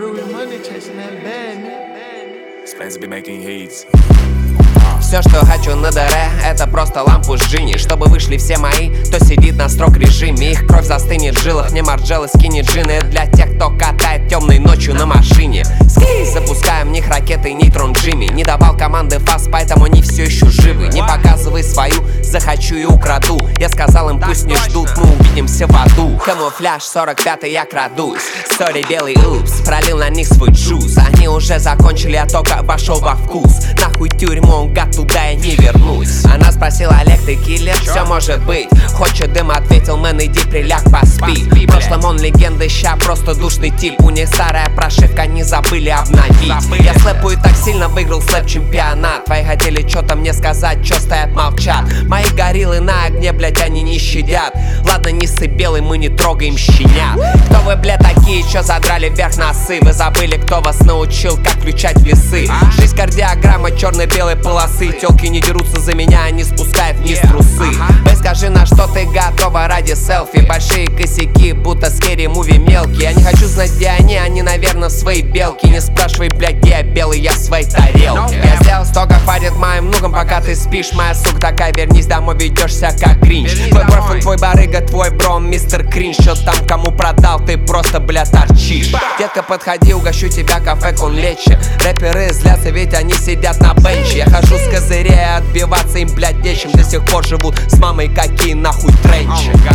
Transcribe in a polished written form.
with money, chasing that bag. Spence be making hits. Все, что хочу на дыре, это просто лампу с джинни. Чтобы вышли все мои, кто сидит на строг режиме. Их кровь застынет в жилах, не марджелы, скини джины. Для тех, кто катает темной ночью на машине. Ски, запускаем в них ракеты нейтрон Джимми. Не давал команды фас, поэтому они все еще живы. Не показывай свою, захочу и украду. Я сказал им, пусть не ждут, мы увидимся в аду. Камуфляж, 45-й я крадусь. Сори, белый упс, пролил на них свой джуз. Они уже закончили, я только вошел во вкус. Нахуй тюрьму, гад, туда я не вернусь. Она спросила: Олег, ты киллер? Все может быть. Хочет дым, ответил: мэн, иди приляг, поспи. В прошлом он легенда, ща просто душный тип. У них старая прошивка, не забыли обновить. Я слэпую так сильно, выиграл слэп-чемпионат. Твои хотели что-то мне сказать, чё стоят, молчат. Мои гориллы на огне, блять, они не щадят. Ладно, не ссы белый, мы не трогаем щенят. Кто вы, бля, такие, чё задрали вверх носы? Вы забыли, кто вас научил, как включать весы? Жизнь кардиограмма черно-белой полосы. Телки не дерутся за меня, они спускают вниз трусы. Бэй, скажи, на что ты готова ради селфи? Большие косяки, будто скери муви мелкие. Я не хочу знать, где они, наверное, в своей белке. Не спрашивай, блядь, где я белый, я в своей тарелке. Я сделал столько, хватит моим внукам, пока ты спишь. Моя сука такая, вернись домой, ведешься как гринч. Твой борфан, твой барыга, твой бром, мистер Кринж. Чё там кому продал, ты просто, бля, торчишь. Детка, подходи, угощу тебя кафе Кунлечи. Рэперы злятся, ведь они сидят на бенче. Я хожу с козырей, отбиваться им, блядь, нечем. До сих пор живут с мамой, какие нахуй тренчи.